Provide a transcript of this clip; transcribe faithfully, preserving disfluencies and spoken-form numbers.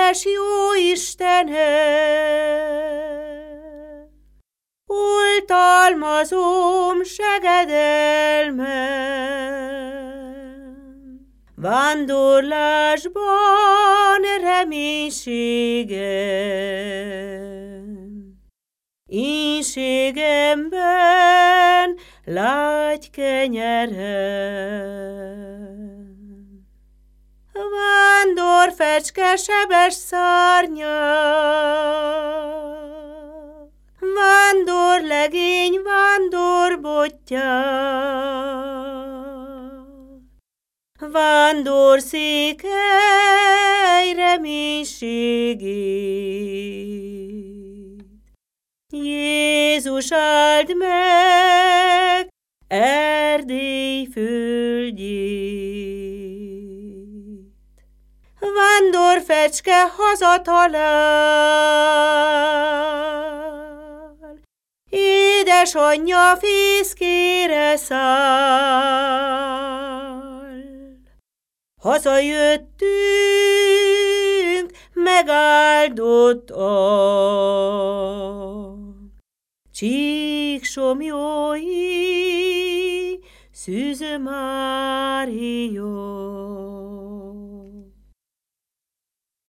édes jó Istenem, oltalmazom segedelmem, vándorlásban reménységem, ínségemben lágy kenyerem. Vándorfecske sebes szárnyal, vándorlegény vándorbottyal, vándorszékely reménységét. Jézus áld meg Erdély földjét. Vándorfecske hazatalál, édesanyja fészkére száll. Hazajöttünk megáldott a Csíksomlyói Szűz Mária.